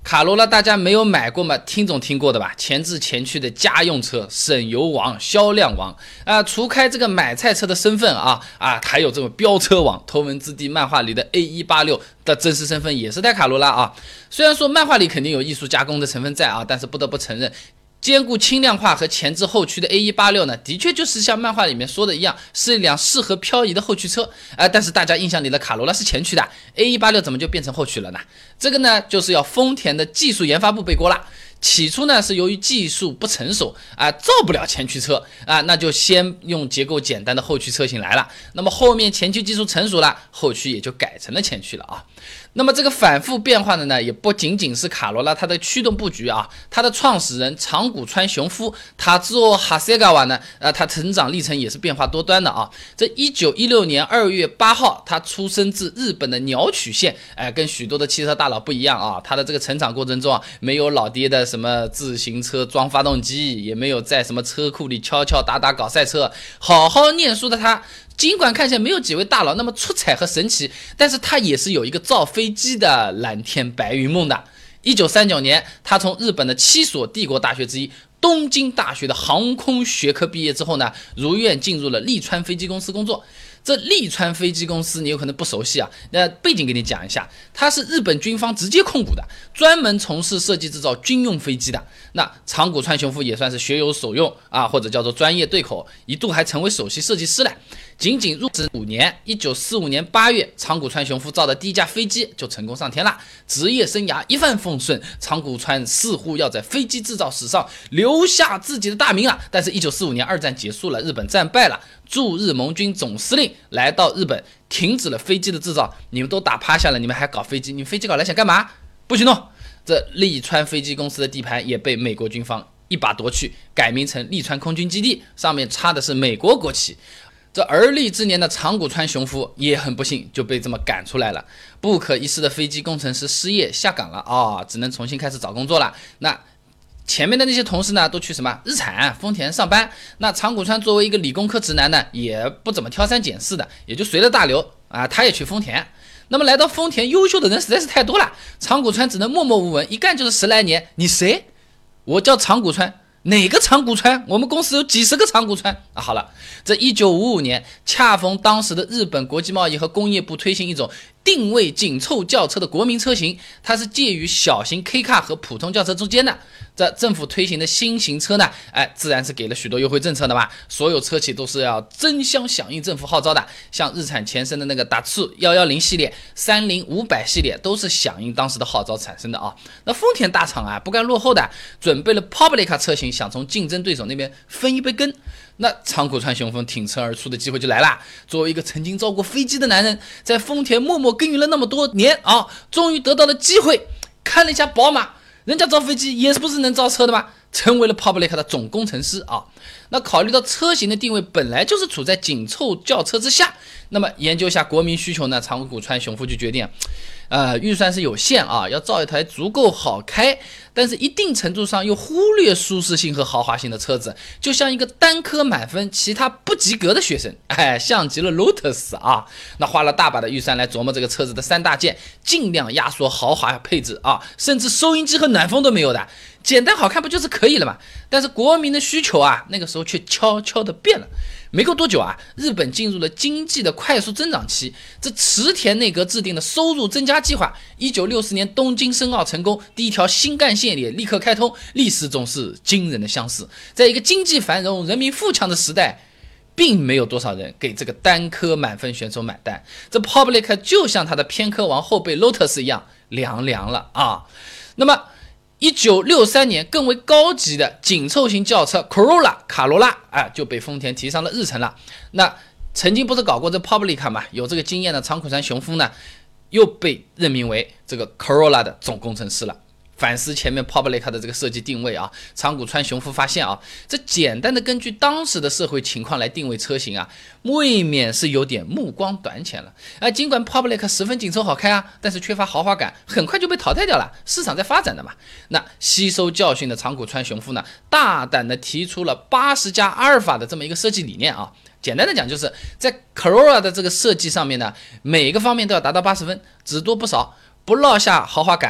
卡罗拉大家没有买过吗？听总听过的吧？前置前驱的家用车，省油王、销量王啊！除开这个买菜车的身份还有这种飙车王，头文字 D 漫画里的 A186的真实身份也是台卡罗拉啊。虽然说漫画里肯定有艺术加工的成分在啊，但是不得不承认，兼顾轻量化和前置后驱的 A186呢，的确就是像漫画里面说的一样，是一辆适合漂移的后驱车。但是大家印象里的卡罗拉是前驱的 ，A186 怎么就变成后驱了呢？这个呢，就是要丰田的技术研发部背锅了。起初呢，是由于技术不成熟造不了前驱车那就先用结构简单的后驱车型来了。那么后面前驱技术成熟了，后驱也就改成了前驱了啊。那么这个反复变化的呢，也不仅仅是卡罗拉它的驱动布局啊，它的创始人长谷川雄夫，他做哈塞嘎瓦呢，他成长历程也是变化多端的啊。这1916年2月8号，他出生自日本的鸟取县，跟许多的汽车大佬不一样啊，他的这个成长过程中没有老爹的什么自行车装发动机，也没有在什么车库里敲敲打打搞赛车，好好念书的他。尽管看起来没有几位大佬那么出彩和神奇，但是他也是有一个造飞机的蓝天白云梦的。1939年，他从日本的7所帝国大学之一东京大学的航空学科毕业之后呢，如愿进入了利川飞机公司工作。这利川飞机公司你有可能不熟悉那背景给你讲一下，它是日本军方直接控股的，专门从事设计制造军用飞机的。那长谷川雄夫也算是学有所用或者叫做专业对口，一度还成为首席设计师了。仅仅入职5年，1945年8月，长谷川雄夫造的第一架飞机就成功上天了，职业生涯一帆风顺。长谷川似乎要在飞机制造史上留下自己的大名了。但是1945年二战结束了，日本战败了，驻日盟军总司令来到日本，停止了飞机的制造。你们都打趴下了，你们还搞飞机？你们飞机搞来想干嘛？不许弄！这利川飞机公司的地盘也被美国军方一把夺去，改名成利川空军基地，上面插的是美国国旗。这而立之年的长谷川雄夫也很不幸就被这么赶出来了，不可一世的飞机工程师失业下岗了只能重新开始找工作了。那前面的那些同事呢，都去什么日产、丰田上班。那长谷川作为一个理工科直男呢，也不怎么挑三拣四的，也就随了大流他也去丰田。那么来到丰田，优秀的人实在是太多了，长谷川只能默默无闻，一干就是10来年。你谁？我叫长谷川。哪个长谷川？我们公司有几十个长谷川好了，这1955年恰逢当时的日本国际贸易和工业部推行一种定位紧凑轿车的国民车型，它是介于小型 K car 和普通轿车中间的。这政府推行的新型车呢，自然是给了许多优惠政策的嘛。所有车企都是要争相响应政府号召的，像日产前身的那个达次110系列、30500系列都是响应当时的号召产生的那丰田大厂不甘落后的，准备了 Publica 车型，想从竞争对手那边分一杯羹。那长谷川雄夫挺身而出的机会就来了。作为一个曾经造过飞机的男人，在丰田默默耕耘了那么多年终于得到了机会，看了一下宝马，人家造飞机也不是能造车的吗？成为了 Publica 的总工程师那考虑到车型的定位本来就是处在紧凑轿车之下，那么研究下国民需求呢，长谷川雄夫就决定预算是有限要造一台足够好开，但是一定程度上又忽略舒适性和豪华性的车子，就像一个单科满分其他不及格的学生像极了 Lotus 那花了大把的预算来琢磨这个车子的3大件，尽量压缩豪华配置甚至收音机和暖风都没有的，简单好看不就是可以了吗？但是国民的需求那个时候却悄悄的变了。没过多久日本进入了经济的快速增长期，这池田内阁制定的收入增加计划，1964年东京申奥成功，第一条新干线也立刻开通，历史总是惊人的相似。在一个经济繁荣、人民富强的时代，并没有多少人给这个单科满分选手买单。这 Publica 就像他的偏科王后辈 Lotus 一样凉凉了那么1963年，更为高级的紧凑型轿车 Corolla 卡罗拉就被丰田提上了日程了。那曾经不是搞过这 Publica 嘛，有这个经验的长谷川雄夫呢，又被任命为这个 Corolla 的总工程师了。反思前面 Publica 的这个设计定位长谷川雄夫发现这简单的根据当时的社会情况来定位车型未免是有点目光短浅了尽管 Publica 十分紧凑好开但是缺乏豪华感，很快就被淘汰掉了，市场在发展的嘛。那吸收教训的长谷川雄夫呢，大胆的提出了80加阿尔法的这么一个设计理念简单的讲，就是在 Corolla 的这个设计上面呢，每个方面都要达到80分，只多不少，不落下豪华感，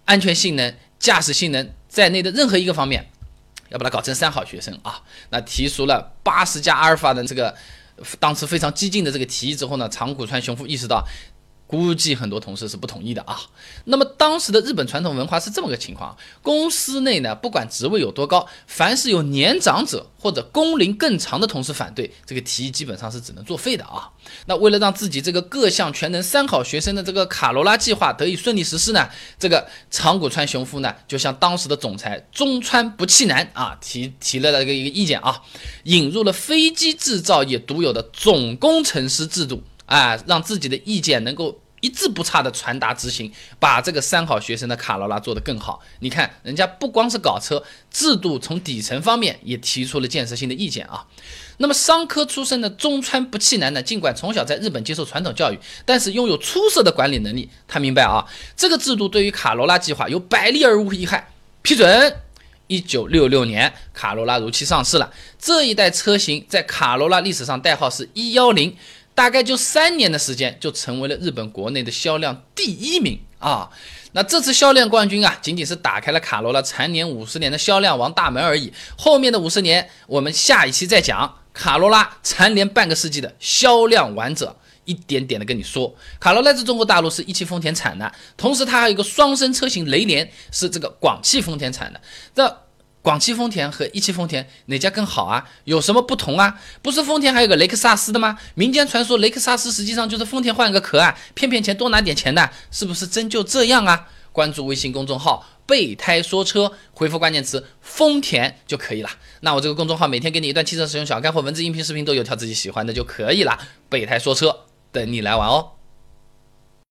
安全性能、驾驶性能在内的任何一个方面，要把它搞成3好学生啊。那提出了80加阿尔法的这个当时非常激进的这个提议之后呢，长谷川雄夫意识到，估计很多同事是不同意的啊。那么当时的日本传统文化是这么个情况，公司内呢，不管职位有多高，凡是有年长者或者工龄更长的同事反对，这个提议基本上是只能作废的啊。那为了让自己这个各项全能3好学生的这个卡罗拉计划得以顺利实施呢，这个长谷川雄夫呢，就向当时的总裁中川不弃男啊提了一个意见啊，引入了飞机制造业独有的总工程师制度啊，让自己的意见能够一字不差的传达执行，把这个3好学生的卡罗拉做得更好。你看人家不光是搞车，制度从底层方面也提出了建设性的意见啊。那么商科出身的中川不弃男呢，尽管从小在日本接受传统教育，但是拥有出色的管理能力。他明白啊，这个制度对于卡罗拉计划有百利而无一害，批准。1966年卡罗拉如期上市了，这一代车型在卡罗拉历史上代号是110，大概就3年的时间就成为了日本国内的销量第1名啊。那这次销量冠军啊，仅仅是打开了卡罗拉蝉联50年的销量王大门而已，后面的50年我们下一期再讲。卡罗拉蝉联半个世纪的销量王者，一点点的跟你说，卡罗拉在中国大陆是一汽丰田产的，同时它还有一个双生车型雷联是这个广汽丰田产的。这广汽丰田和一汽丰田哪家更好啊？有什么不同啊？不是丰田还有个雷克萨斯的吗？民间传说雷克萨斯实际上就是丰田换个壳啊，骗钱多拿点钱的，是不是真就这样啊？关注微信公众号备胎说车，回复关键词丰田就可以了。那我这个公众号每天给你一段汽车使用小干货，文字音频视频都有，挑自己喜欢的就可以了。备胎说车等你来玩哦。